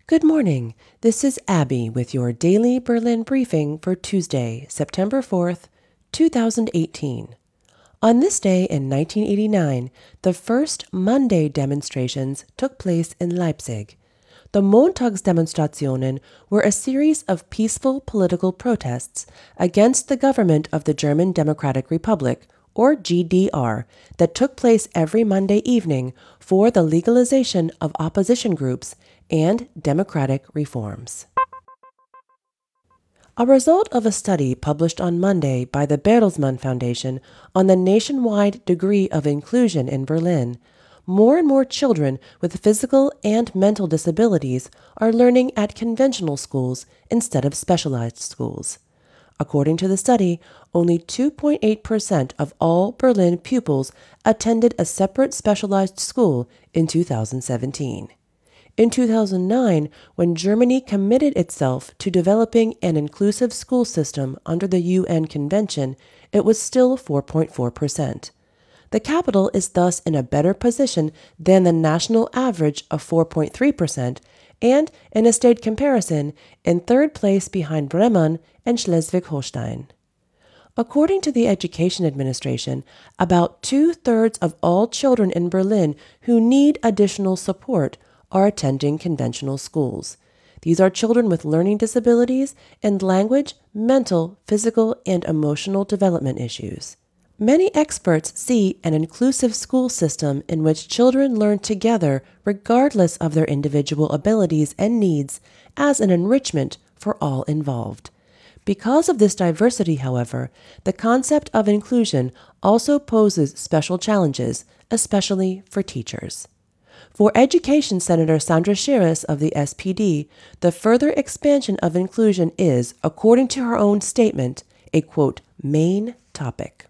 Good morning. This is Abby with your daily Berlin briefing for Tuesday, September 4th, 2018. On this day in 1989, the first Monday demonstrations took place in Leipzig. The Montagsdemonstrationen were a series of peaceful political protests against the government of the German Democratic Republic, or GDR, that took place every Monday evening for the legalization of opposition groups and democratic reforms. A result of a study published on Monday by the Bertelsmann Foundation on the nationwide degree of inclusion in Berlin, more and more children with physical and mental disabilities are learning at conventional schools instead of specialized schools. According to the study, only 2.8% of all Berlin pupils attended a separate specialized school in 2017. In 2009, when Germany committed itself to developing an inclusive school system under the UN Convention, it was still 4.4%. The capital is thus in a better position than the national average of 4.3%, and, in a state comparison, in third place behind Bremen and Schleswig-Holstein. According to the Education Administration, about 2/3 of all children in Berlin who need additional support are attending conventional schools. These are children with learning disabilities and language, mental, physical, and emotional development issues. Many experts see an inclusive school system in which children learn together regardless of their individual abilities and needs as an enrichment for all involved. Because of this diversity, however, the concept of inclusion also poses special challenges, especially for teachers. For Education Senator Sandra Scheeres of the SPD, the further expansion of inclusion is, according to her own statement, a, quote, main topic.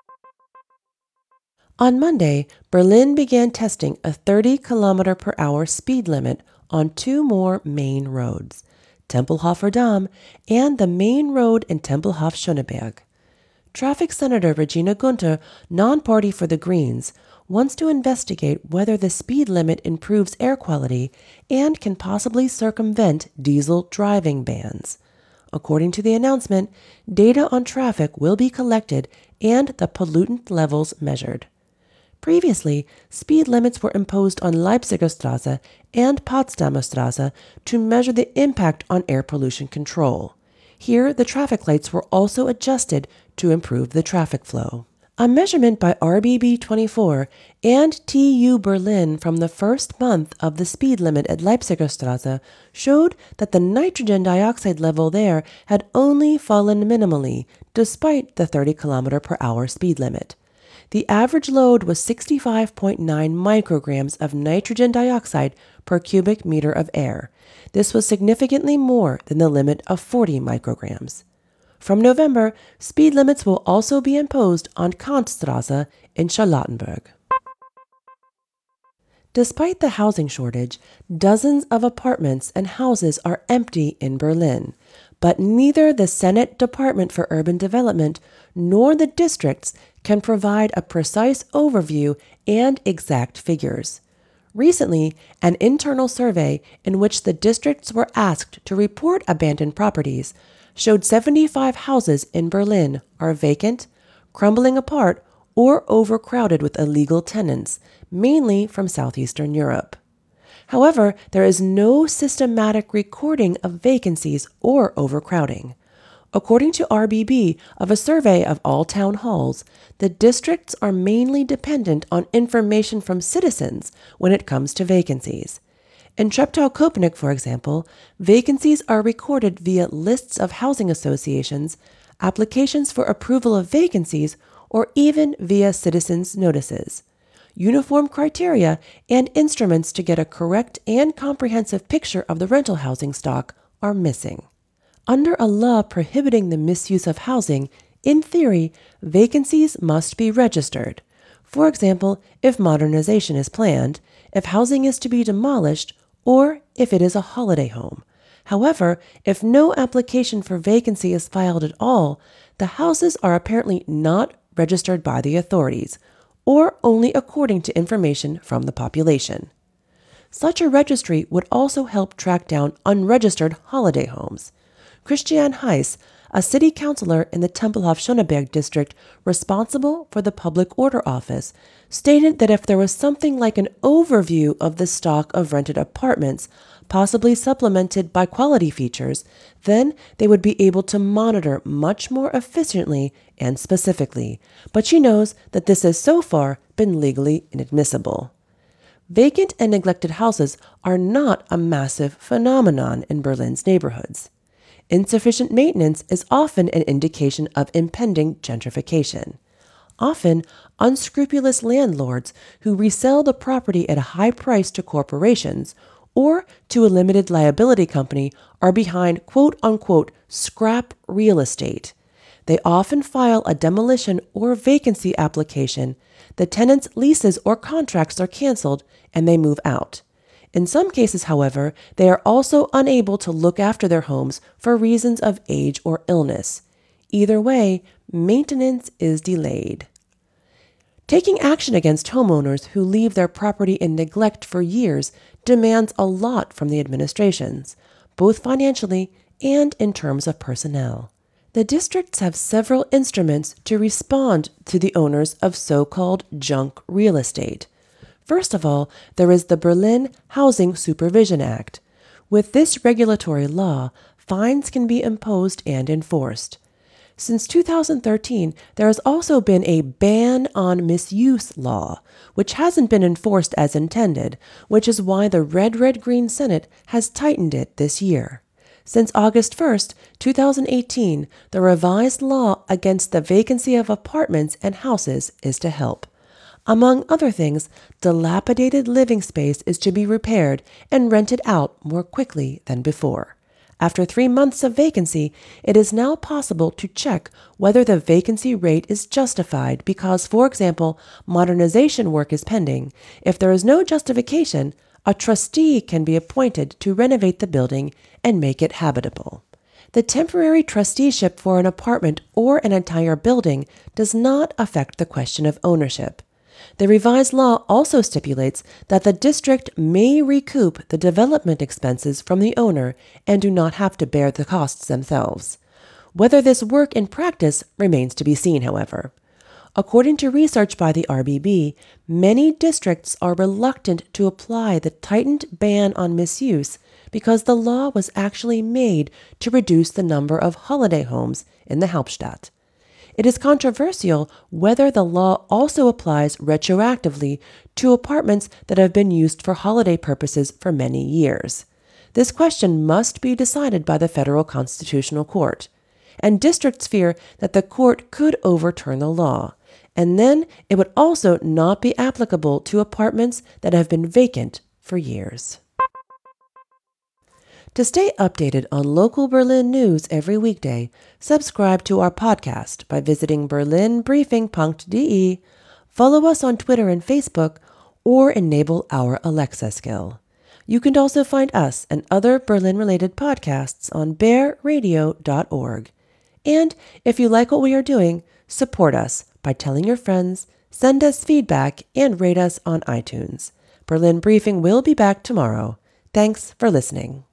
On Monday, Berlin began testing a 30-km/h speed limit on two more main roads, Tempelhofer Damm and the main road in Tempelhof-Schöneberg. Traffic Senator Regina Gunther, non-party for the Greens, wants to investigate whether the speed limit improves air quality and can possibly circumvent diesel driving bans. According to the announcement, data on traffic will be collected and the pollutant levels measured. Previously, speed limits were imposed on Leipziger Straße and Potsdamer Straße to measure the impact on air pollution control. Here, the traffic lights were also adjusted to improve the traffic flow. A measurement by RBB24 and TU Berlin from the first month of the speed limit at Leipziger Straße showed that the nitrogen dioxide level there had only fallen minimally, despite the 30-km/h speed limit. The average load was 65.9 micrograms of nitrogen dioxide per cubic meter of air. This was significantly more than the limit of 40 micrograms. From November, speed limits will also be imposed on Kantstraße in Charlottenburg. Despite the housing shortage, dozens of apartments and houses are empty in Berlin, but neither the Senate Department for Urban Development nor the districts can provide a precise overview and exact figures. Recently, an internal survey in which the districts were asked to report abandoned properties showed 75 houses in Berlin are vacant, crumbling apart, or overcrowded with illegal tenants, mainly from southeastern Europe. However, there is no systematic recording of vacancies or overcrowding. According to RBB, of a survey of all town halls, the districts are mainly dependent on information from citizens when it comes to vacancies. In Treptow-Köpenick, for example, vacancies are recorded via lists of housing associations, applications for approval of vacancies, or even via citizens' notices. Uniform criteria and instruments to get a correct and comprehensive picture of the rental housing stock are missing. Under a law prohibiting the misuse of housing, in theory, vacancies must be registered. For example, if modernization is planned, if housing is to be demolished, or if it is a holiday home. However, if no application for vacancy is filed at all, the houses are apparently not registered by the authorities, or only according to information from the population. Such a registry would also help track down unregistered holiday homes. Christiane Heiss, a city councilor in the Tempelhof-Schöneberg district responsible for the Public Order Office, stated that if there was something like an overview of the stock of rented apartments, possibly supplemented by quality features, then they would be able to monitor much more efficiently and specifically. But she knows that this has so far been legally inadmissible. Vacant and neglected houses are not a massive phenomenon in Berlin's neighborhoods. Insufficient maintenance is often an indication of impending gentrification. Often, unscrupulous landlords who resell the property at a high price to corporations or to a limited liability company are behind quote-unquote scrap real estate. They often file a demolition or vacancy application, the tenant's leases or contracts are canceled, and they move out. In some cases, however, they are also unable to look after their homes for reasons of age or illness. Either way, maintenance is delayed. Taking action against homeowners who leave their property in neglect for years demands a lot from the administrations, both financially and in terms of personnel. The districts have several instruments to respond to the owners of so-called junk real estate. First of all, there is the Berlin Housing Supervision Act. With this regulatory law, fines can be imposed and enforced. Since 2013, there has also been a ban on misuse law, which hasn't been enforced as intended, which is why the Red-Red-Green Senate has tightened it this year. Since August 1st, 2018, the revised law against the vacancy of apartments and houses is to help. Among other things, dilapidated living space is to be repaired and rented out more quickly than before. After 3 months of vacancy, it is now possible to check whether the vacancy rate is justified because, for example, modernization work is pending. If there is no justification, a trustee can be appointed to renovate the building and make it habitable. The temporary trusteeship for an apartment or an entire building does not affect the question of ownership. The revised law also stipulates that the district may recoup the development expenses from the owner and do not have to bear the costs themselves. Whether this work in practice remains to be seen, however. According to research by the RBB, many districts are reluctant to apply the tightened ban on misuse because the law was actually made to reduce the number of holiday homes in the Hauptstadt. It is controversial whether the law also applies retroactively to apartments that have been used for holiday purposes for many years. This question must be decided by the Federal Constitutional Court, and districts fear that the court could overturn the law, and then it would also not be applicable to apartments that have been vacant for years. To stay updated on local Berlin news every weekday, subscribe to our podcast by visiting berlinbriefing.de, follow us on Twitter and Facebook, or enable our Alexa skill. You can also find us and other Berlin-related podcasts on bearradio.org. And if you like what we are doing, support us by telling your friends, send us feedback, and rate us on iTunes. Berlin Briefing will be back tomorrow. Thanks for listening.